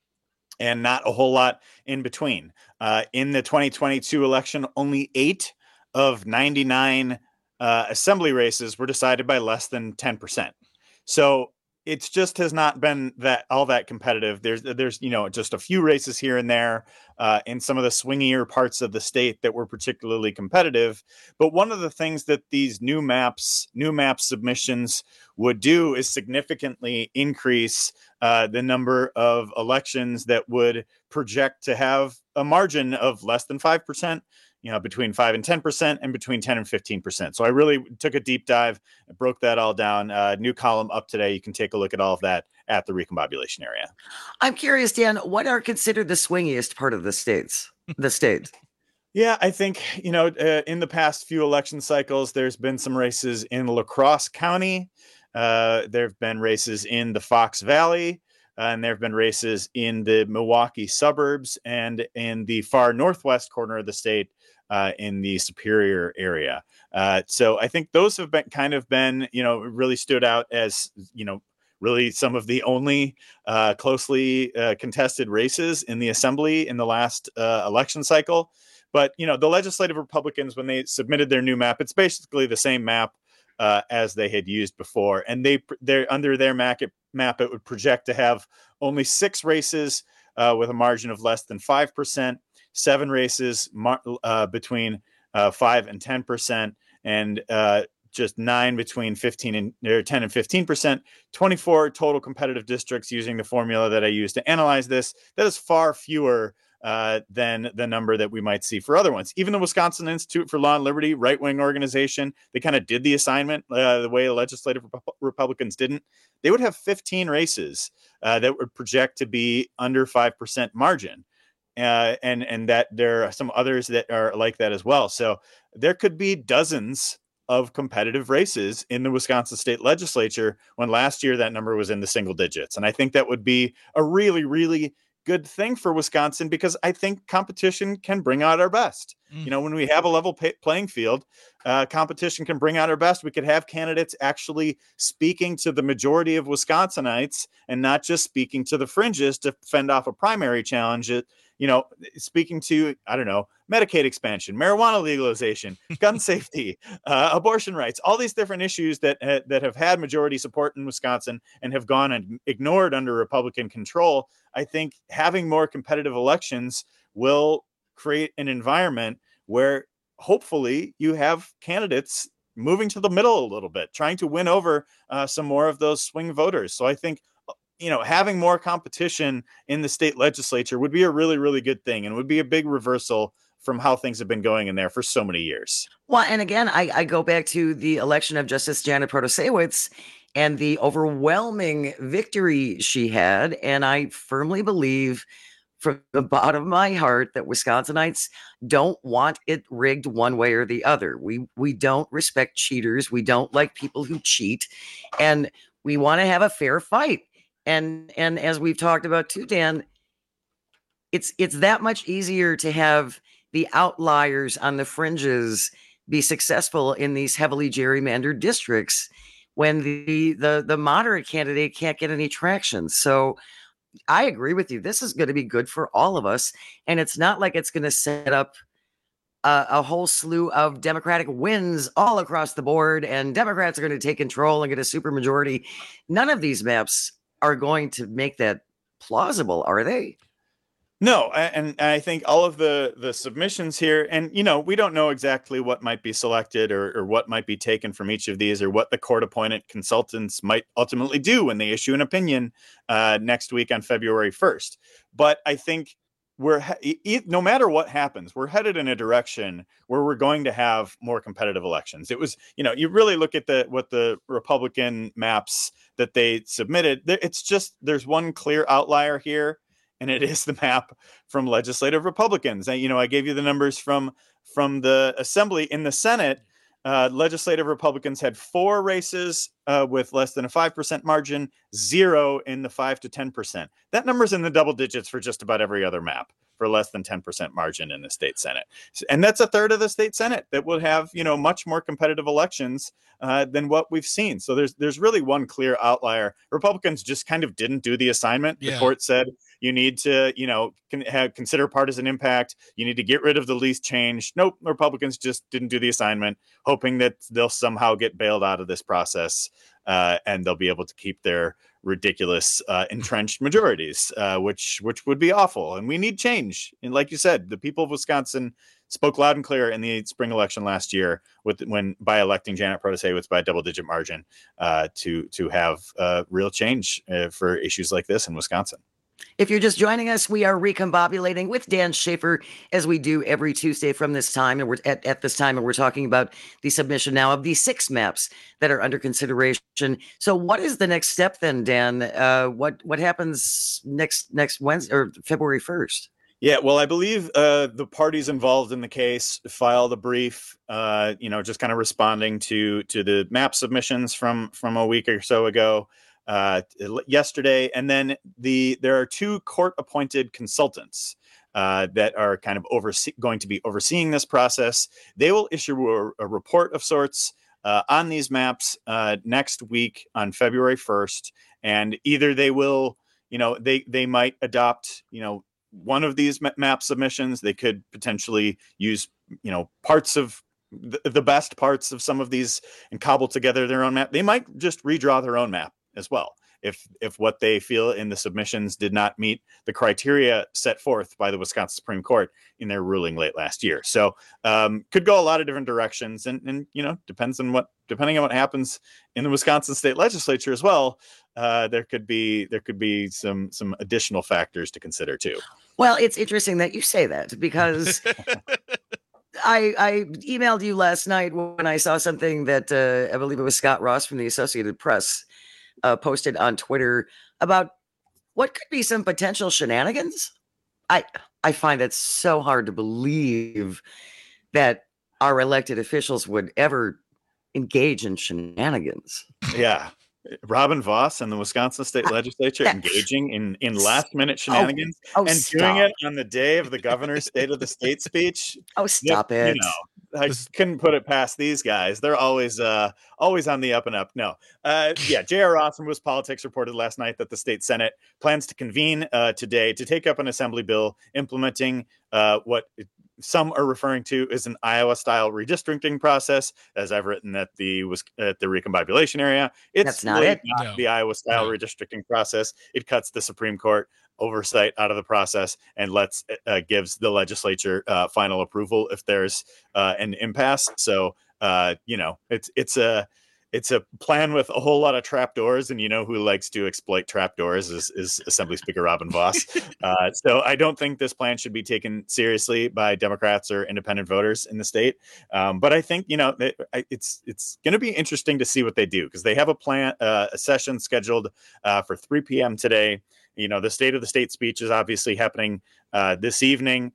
and not a whole lot in between. Uh, in the twenty twenty-two election, only eight of ninety-nine uh, assembly races were decided by less than ten percent. So it's just has not been that all that competitive. There's, there's, you know, just a few races here and there uh, in some of the swingier parts of the state that were particularly competitive. But one of the things that these new maps, new map submissions would do is significantly increase uh, the number of elections that would project to have a margin of less than five percent. You know, between five and ten percent and between ten and fifteen percent. So I really took a deep dive and broke that all down. Uh, new column up today. You can take a look at all of that at the recombobulation area. I'm curious, Dan, what are considered the swingiest part of the states? The state? Yeah, I think, you know, uh, in the past few election cycles, there's been some races in La Crosse County. Uh, there have been races in the Fox Valley. Uh, and there have been races in the Milwaukee suburbs and in the far northwest corner of the state uh, in the Superior area. Uh, so I think those have been kind of been, you know, really stood out as, you know, really some of the only uh, closely uh, contested races in the assembly in the last uh, election cycle. But, you know, the legislative Republicans, when they submitted their new map, it's basically the same map uh, as they had used before. And they they're under their map, map, it would project to have only six races uh, with a margin of less than five percent, seven races mar- uh, between uh, five and ten percent, and uh, just nine between fifteen and or ten and fifteen percent, twenty-four total competitive districts using the formula that I used to analyze this. That is far fewer Uh, than the number that we might see for other ones. Even the Wisconsin Institute for Law and Liberty, right-wing organization, they kind of did the assignment uh, the way the legislative Rep- Republicans didn't. They would have fifteen races uh, that would project to be under five percent margin. Uh, and, and that there are some others that are like that as well. So there could be dozens of competitive races in the Wisconsin state legislature, when last year that number was in the single digits. And I think that would be a really, really good thing for Wisconsin, because I think competition can bring out our best. Mm. You know, when we have a level pay- playing field, uh, competition can bring out our best. We could have candidates actually speaking to the majority of Wisconsinites and not just speaking to the fringes to fend off a primary challenge. It, you know, speaking to, I don't know, Medicaid expansion, marijuana legalization, gun safety, uh, abortion rights, all these different issues that uh, that have had majority support in Wisconsin and have gone and ignored under Republican control. I think having more competitive elections will create an environment where hopefully you have candidates moving to the middle a little bit, trying to win over uh, some more of those swing voters. So I think, you know, having more competition in the state legislature would be a really, really good thing, and would be a big reversal from how things have been going in there for so many years. Well, and again, I, I go back to the election of Justice Janet Protasiewicz and the overwhelming victory she had. And I firmly believe from the bottom of my heart that Wisconsinites don't want it rigged one way or the other. We we don't respect cheaters. We don't like people who cheat. And we want to have a fair fight. And and as we've talked about too, Dan, it's it's that much easier to have the outliers on the fringes be successful in these heavily gerrymandered districts when the the the moderate candidate can't get any traction. So I agree with you. This is going to be good for all of us. And it's not like it's going to set up a, a whole slew of Democratic wins all across the board, and Democrats are going to take control and get a supermajority. None of these maps are going to make that plausible, are they? No, and I think all of the the submissions here, and, you know, we don't know exactly what might be selected or, or what might be taken from each of these, or what the court-appointed consultants might ultimately do when they issue an opinion uh, next week on February first. But I think we're he- no matter what happens, we're headed in a direction where we're going to have more competitive elections. It was, you know, you really look at the what the Republican maps that they submitted. It's just there's one clear outlier here. And it is the map from legislative Republicans. And, you know, I gave you the numbers from from the Assembly. In the Senate, uh, legislative Republicans had four races uh, with less than a five percent margin, zero in the five to ten percent. That number's in the double digits for just about every other map for less than ten percent margin in the state Senate. And that's a third of the state Senate that would have, you know, much more competitive elections uh, than what we've seen. So there's there's really one clear outlier. Republicans just kind of didn't do the assignment. Yeah. The court said, you need to, you know, can have, consider partisan impact. You need to get rid of the least change. Nope. Republicans just didn't do the assignment, hoping that they'll somehow get bailed out of this process uh, and they'll be able to keep their ridiculous uh, entrenched majorities, uh, which which would be awful. And we need change. And like you said, the people of Wisconsin spoke loud and clear in the spring election last year with when by electing Janet Protasiewicz by a double digit margin uh, to to have uh, real change uh, for issues like this in Wisconsin. If you're just joining us, we are recombobulating with Dan Schaefer, as we do every Tuesday from this time. And we're at, at this time, and we're talking about the submission now of the six maps that are under consideration. So what is the next step then, Dan? Uh, what what happens next next Wednesday or February first? Yeah, well, I believe uh, the parties involved in the case filed a brief, uh, you know, just kind of responding to to the map submissions from from a week or so ago. Uh, yesterday, and then the there are two court-appointed consultants uh, that are kind of oversee- going to be overseeing this process. They will issue a, a report of sorts uh, on these maps uh, next week on February first, and either they will, you know, they they might adopt, you know, one of these map submissions. They could potentially use, you know, parts of the, the best parts of some of these and cobble together their own map. They might just redraw their own map as well, if if what they feel in the submissions did not meet the criteria set forth by the Wisconsin Supreme Court in their ruling late last year. So um, could go a lot of different directions, and and you know depends on what depending on what happens in the Wisconsin state legislature as well. Uh, there could be there could be some some additional factors to consider too. Well, it's interesting that you say that, because I, I emailed you last night when I saw something that uh, I believe it was Scott Ross from the Associated Press Uh, posted on Twitter about what could be some potential shenanigans. I I find it so hard to believe that our elected officials would ever engage in shenanigans. Yeah. Robin Voss and the Wisconsin State Legislature engaging in, in last minute shenanigans oh, oh, and stop. doing it on the day of the governor's State of the State speech. Oh, stop you, it. You know, I couldn't put it past these guys. They're always uh, always on the up and up. No. Uh, yeah, J R. Ross from WisPolitics reported last night that the state Senate plans to convene uh, today to take up an assembly bill implementing uh, what some are referring to as an Iowa-style redistricting process, as I've written at the at the recombobulation area. It's That's not really it. not No. the Iowa-style No. redistricting process. It cuts the Supreme Court oversight out of the process and lets uh, gives the legislature uh, final approval if there's uh, an impasse. So uh, you know, it's it's a it's a plan with a whole lot of trapdoors, and you know who likes to exploit trapdoors is, is Assembly Speaker Robin Voss. Uh, so I don't think this plan should be taken seriously by Democrats or independent voters in the state. Um, but I think, you know, it, it's it's going to be interesting to see what they do, because they have a plan, uh, a session scheduled uh, for three p.m. today. You know, the State of the State speech is obviously happening uh, this evening.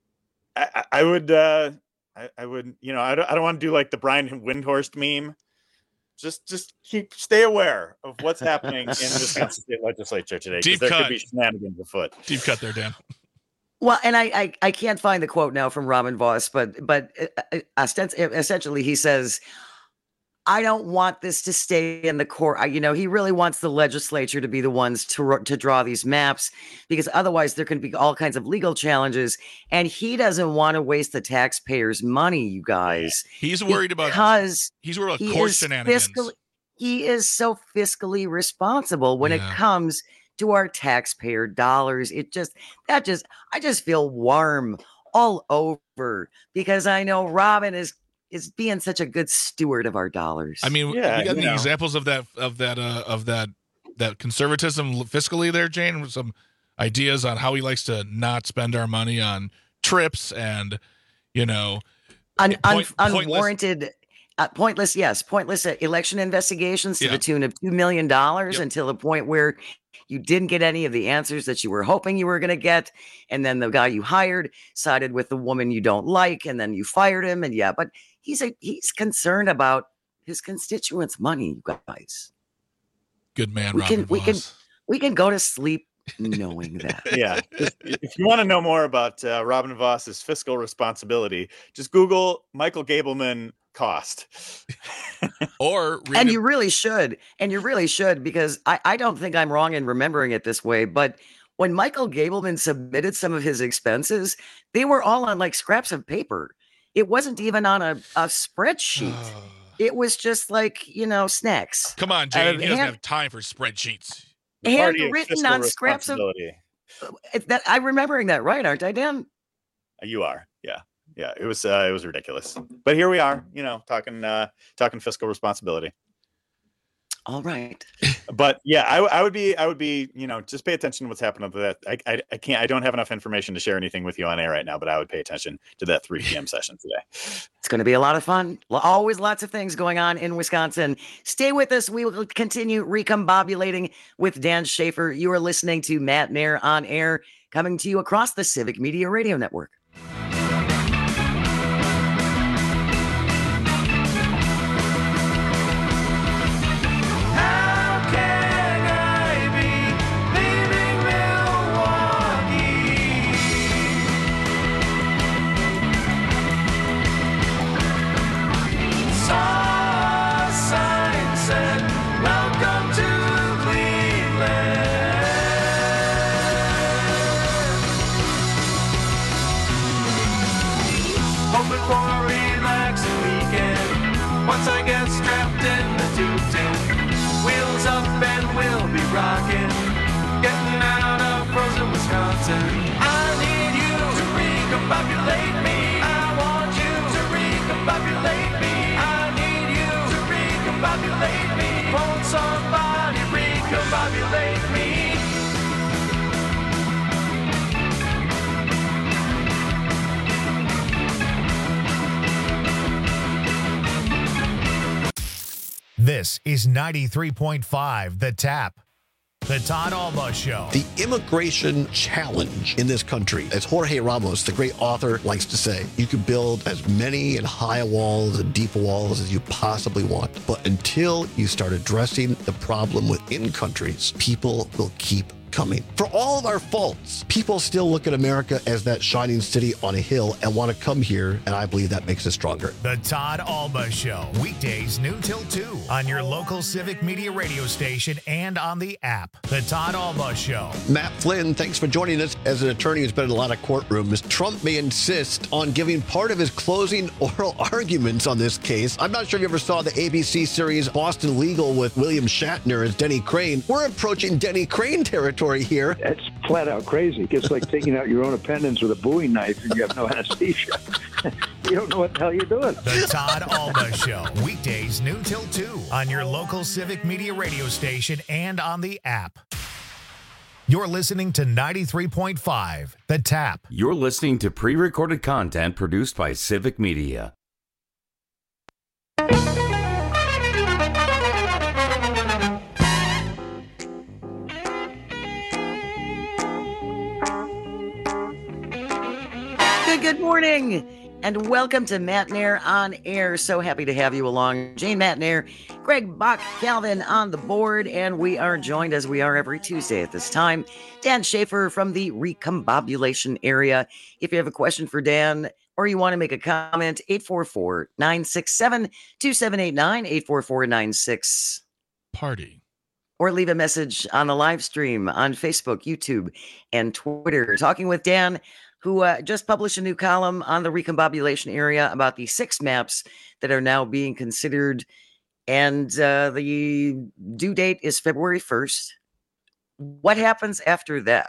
I, I would, uh, I, I would, you know, I don't, I don't want to do like the Brian Windhorst meme. Just, just keep, stay aware of what's happening in the Wisconsin State Legislature today, because Deep there cut. could be shenanigans afoot. Deep cut there, Dan. Well, and I, I, I can't find the quote now from Robin Voss, but but uh, ostens- essentially he says, I don't want this to stay in the court. I, you know, he really wants the legislature to be the ones to to draw these maps, because otherwise there can be all kinds of legal challenges, and he doesn't want to waste the taxpayers' money, you guys. He's worried about because he's worried about he court is shenanigans. fiscally- he is so fiscally responsible when it Yeah. comes to our taxpayer dollars. It just that just I just feel warm all over, because I know Robin is is being such a good steward of our dollars. I mean, Yeah, you got you any know. examples of that of that uh, of that that conservatism fiscally there, Jane? Some ideas on how he likes to not spend our money on trips and, you know, Un, un, point- pointless- unwarranted, uh, pointless, yes, pointless uh, election investigations to Yeah. the tune of two million dollars Yep. until the point where you didn't get any of the answers that you were hoping you were going to get. And then the guy you hired sided with the woman you don't like, and then you fired him. And yeah, but he's a, he's concerned about his constituents' money, you guys. good man, We Robin can, we can, Voss. we can go to sleep knowing that. Yeah. If, if you want to know more about uh, Robin Voss's fiscal responsibility, just Google Michael Gableman cost. Or read And it- you really should. And you really should, because I, I don't think I'm wrong in remembering it this way. But when Michael Gableman submitted some of his expenses, they were all on like scraps of paper. It wasn't even on a, a spreadsheet. It was just like, you know, snacks. Come on, Uh, Jane. He doesn't hand- have time for spreadsheets. The party of handwritten fiscal on scraps of. responsibility. It- That, I'm remembering that right, aren't I, Dan? You are. Yeah. Yeah. It was, uh, it was ridiculous. But here we are, you know, talking, uh, talking fiscal responsibility. All right. But yeah, I, I would be, I would be, you know, just pay attention to what's happening to that. I, I, I can't, I don't have enough information to share anything with you on air right now, but I would pay attention to that three p.m. session today. It's going to be a lot of fun. Lo- Always lots of things going on in Wisconsin. Stay with us. We will continue recombobulating with Dan Schaefer. You are listening to Matt Nair on Air, coming to you across the Civic Media Radio Network. How can I be leaving Milwaukee? Saw a sign said, "Welcome to Cleveland." Hoping for a relaxing weekend. Once I get strapped in the two ten, wheels up and we'll be rocking, getting out of frozen Wisconsin. I need you to recombobulate me. I want you to recombobulate me. I need you to recombobulate me. Won't somebody recombobulate me? This is ninety-three point five The Tap. The Todd Alba Show. The immigration challenge in this country, as Jorge Ramos, the great author, likes to say, you can build as many and high walls and deep walls as you possibly want. But until you start addressing the problem within countries, people will keep coming. For all of our faults, people still look at America as that shining city on a hill and want to come here, and I believe that makes us stronger. The Todd Alba Show, weekdays noon till two on your local Civic Media radio station and on the app. The Todd Alba Show. Matt Flynn, thanks for joining us. As an attorney who's been in a lot of courtrooms, Trump may insist on giving part of his closing oral arguments on this case. I'm not sure if you ever saw the A B C series Boston Legal with William Shatner as Denny Crane. We're approaching Denny Crane territory here. That's flat out crazy. It's like taking out your own appendix with a Bowie knife and you have no anesthesia. You don't know what the hell you're doing. The Todd Alba Show, weekdays noon till two on your local Civic Media radio station and on the app. You're listening to ninety-three point five, The Tap. You're listening to pre-recorded content produced by Civic Media. Good, good morning, and welcome to Matt Nair on Air. So happy to have you along. Jane Matt Nair, Greg Bach, Calvin on the board, and we are joined, as we are every Tuesday at this time, Dan Schaefer from the recombobulation area. If you have a question for Dan or you want to make a comment, eight four four, nine six seven, two seven eight nine, eight four four nine six. Party. Or leave a message on the live stream on Facebook, YouTube, and Twitter. Talking with Dan, who uh, just published a new column on the recombobulation area about the six maps that are now being considered. And uh, the due date is February first. What happens after that?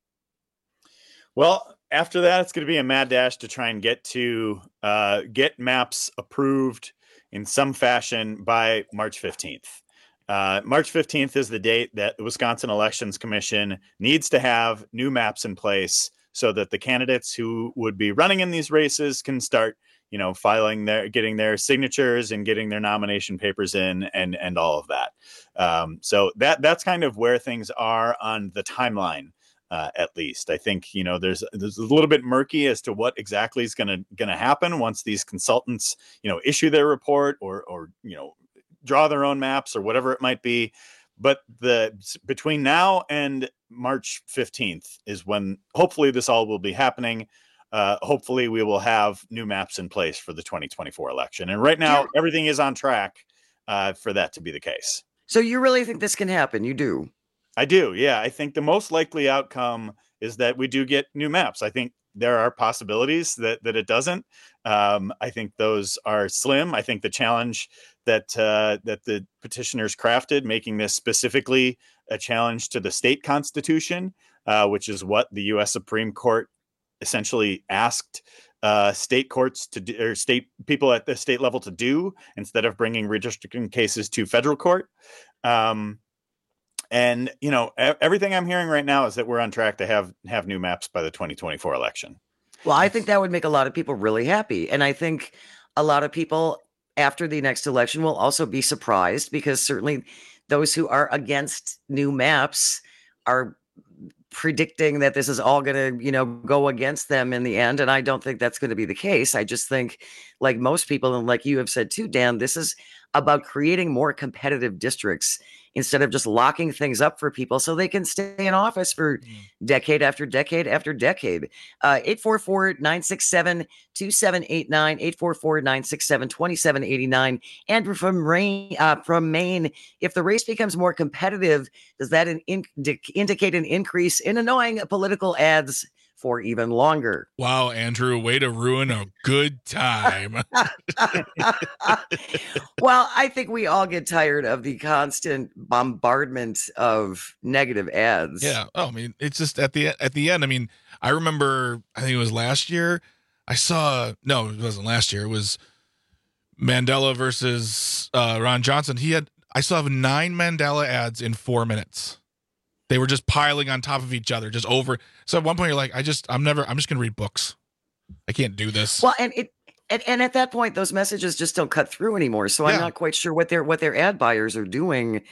Well, after that, it's going to be a mad dash to try and get to uh, get maps approved in some fashion by March fifteenth. Uh, March fifteenth is the date that the Wisconsin Elections Commission needs to have new maps in place so that the candidates who would be running in these races can start, you know, filing their, getting their signatures and getting their nomination papers in and, and all of that. Um, so that, that's kind of where things are on the timeline, uh, at least. I think, you know, there's, there's a little bit murky as to what exactly is going to, going to happen once these consultants, you know, issue their report or, or, you know, draw their own maps or whatever it might be. But the between now and March fifteenth is when hopefully this all will be happening. Uh, hopefully we will have new maps in place for the twenty twenty-four election. And right now, everything is on track uh, for that to be the case. So you really think this can happen? You do? I do. Yeah. I think the most likely outcome is that we do get new maps. I think there are possibilities that, that it doesn't. Um, I think those are slim. I think the challenge that uh, that the petitioners crafted, making this specifically a challenge to the state constitution, uh, which is what the U S Supreme Court essentially asked uh, state courts to do, or state people at the state level to do, instead of bringing redistricting cases to federal court. Um, and, you know, everything I'm hearing right now is that we're on track to have have new maps by the twenty twenty-four election. Well, I think that would make a lot of people really happy. And I think a lot of people after the next election will also be surprised, because certainly those who are against new maps are predicting that this is all going to, you know, go against them in the end. And I don't think that's going to be the case. I just think, like most people, and like you have said too, Dan, this is about creating more competitive districts instead of just locking things up for people so they can stay in office for mm. decade after decade after decade. Uh, eight four four, nine six seven, two seven eight nine, eight four four, nine six seven, two seven eight nine. Andrew from, Rain, uh, from Maine, if the race becomes more competitive, does that in, in, indicate an increase in annoying political ads for even longer? Wow, Andrew, way to ruin a good time. Well, I think we all get tired of the constant bombardment of negative ads. Yeah. Oh, I mean, it's just at the at the end. I mean, I remember, I think it was last year. I saw, no, it wasn't last year. It was Mandela versus uh, Ron Johnson. He had, I saw nine Mandela ads in four minutes. They were just piling on top of each other, just over. So at one point, you're like, I just, I'm never, I'm just going to read books. I can't do this. Well, and it, and, and at that point, those messages just don't cut through anymore. So yeah. I'm not quite sure what their what their ad buyers are doing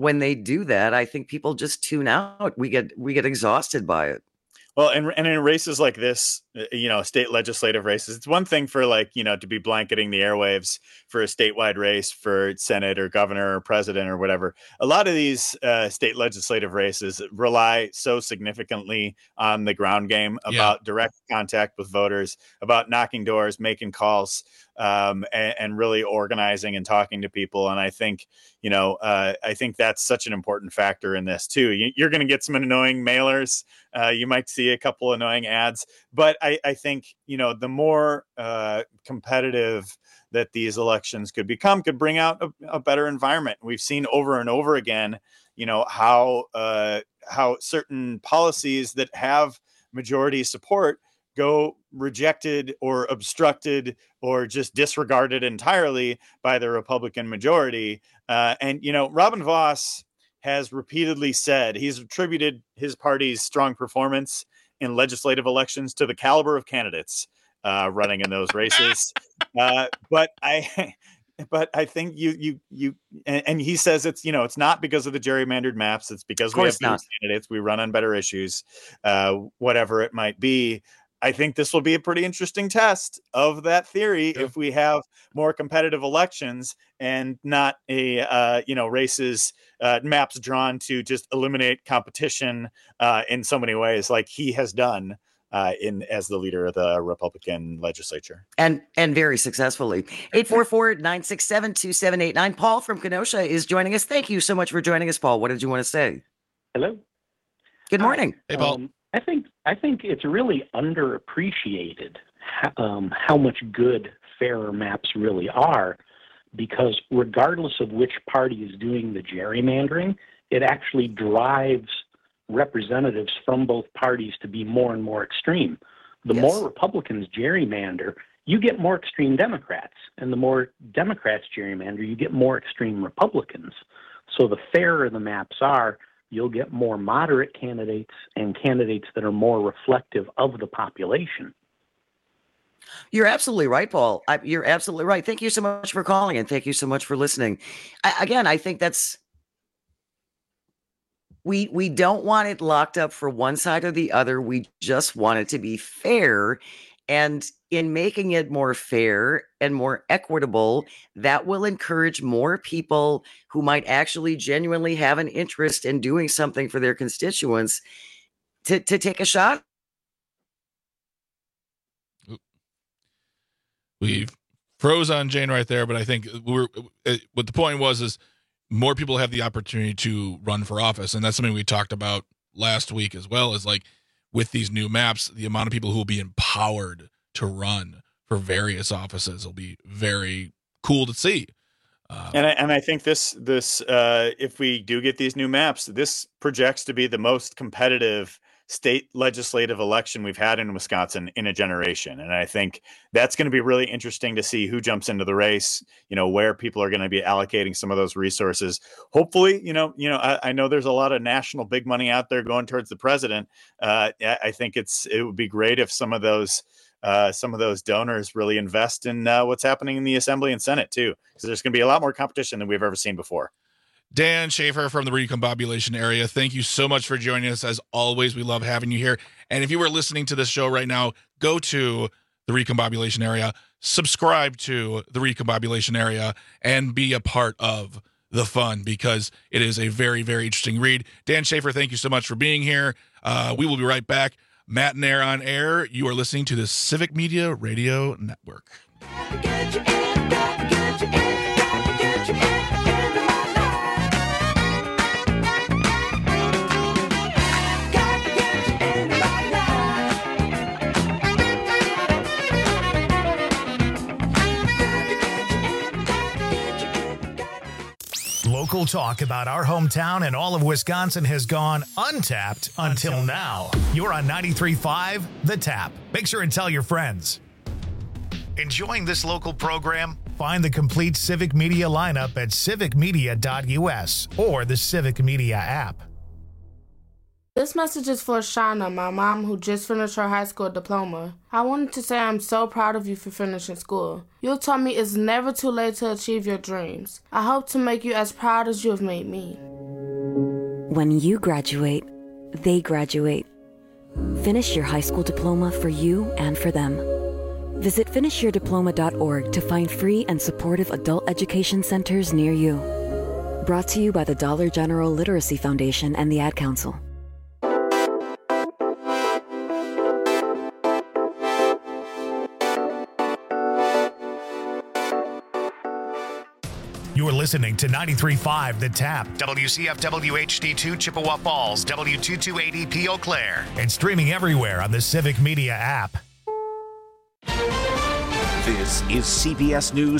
when they do that, I think people just tune out. We get we get exhausted by it. Well, and, and in races like this, you know, state legislative races, it's one thing for like, you know, to be blanketing the airwaves for a statewide race for Senate or governor or president or whatever. A lot of these uh, state legislative races rely so significantly on the ground game about yeah. direct contact with voters, about knocking doors, making calls, um, and, and really organizing and talking to people. And I think, you know, uh, I think that's such an important factor in this too. You, you're going to get some annoying mailers. Uh, you might see a couple annoying ads, but I, I think, you know, the more uh, competitive that these elections could become could bring out a, a better environment. We've seen over and over again, you know, how uh, how certain policies that have majority support go rejected or obstructed or just disregarded entirely by the Republican majority. Uh, and, you know, Robin Vos has repeatedly said he's attributed his party's strong performance in legislative elections to the caliber of candidates uh, running in those races. uh, but I, but I think you, you, you, and, and he says it's, you know, it's not because of the gerrymandered maps. It's because we have fewer candidates. We run on better issues, uh, whatever it might be. I think this will be a pretty interesting test of that theory yeah. if we have more competitive elections and not a, uh, you know, races, uh, maps drawn to just eliminate competition uh, in so many ways like he has done uh, in as the leader of the Republican legislature. And and very successfully. eight four four, nine six seven, two seven eight nine. Paul from Kenosha is joining us. Thank you so much for joining us, Paul. What did you want to say? Hello. Good morning. Hey, Paul. Um, I think I think it's really underappreciated how, um, how much good fairer maps really are, because regardless of which party is doing the gerrymandering, it actually drives representatives from both parties to be more and more extreme. The yes. more Republicans gerrymander, you get more extreme Democrats, and the more Democrats gerrymander, you get more extreme Republicans. So the fairer the maps are, you'll get more moderate candidates and candidates that are more reflective of the population. You're absolutely right, Paul. I, you're absolutely right. Thank you so much for calling, and thank you so much for listening. I, again, I think that's we we don't want it locked up for one side or the other. We just want it to be fair. And in making it more fair and more equitable, that will encourage more people who might actually genuinely have an interest in doing something for their constituents to, to take a shot. We froze on Jane right there, but I think we're what the point was is more people have the opportunity to run for office. And that's something we talked about last week as well, is like, with these new maps, the amount of people who will be empowered to run for various offices will be very cool to see. Uh, and I, and I think this this uh, if we do get these new maps, this projects to be the most competitive state legislative election we've had in Wisconsin in a generation. And I think that's going to be really interesting to see who jumps into the race, you know, where people are going to be allocating some of those resources. Hopefully, you know, you know, I, I know there's a lot of national big money out there going towards the president. Uh, I think it's, it would be great if some of those, uh, some of those donors really invest in uh, what's happening in the Assembly and Senate too, because there's going to be a lot more competition than we've ever seen before. Dan Schaefer from the Recombobulation area, thank you so much for joining us. As always, we love having you here. And if you are listening to this show right now, go to the Recombobulation area, subscribe to the Recombobulation area, and be a part of the fun, because it is a very, very interesting read. Dan Schaefer, thank you so much for being here. Uh, we will be right back. Matt and Air on air. You are listening to the Civic Media Radio Network. Local talk about our hometown and all of Wisconsin has gone untapped until, until now. You're on ninety-three point five The Tap. Make sure and tell your friends. Enjoying this local program? Find the complete Civic Media lineup at civic media dot u s or the Civic Media app. This message is for Shauna, my mom, who just finished her high school diploma. I wanted to say I'm so proud of you for finishing school. You taught me it's never too late to achieve your dreams. I hope to make you as proud as you have made me. When you graduate, they graduate. Finish your high school diploma for you and for them. Visit finish your diploma dot org to find free and supportive adult education centers near you. Brought to you by the Dollar General Literacy Foundation and the Ad Council. You are listening to ninety-three point five The Tap, W C F W H D two Chippewa Falls, W two two eight E P Eau Claire, and streaming everywhere on the Civic Media app. This is C B S News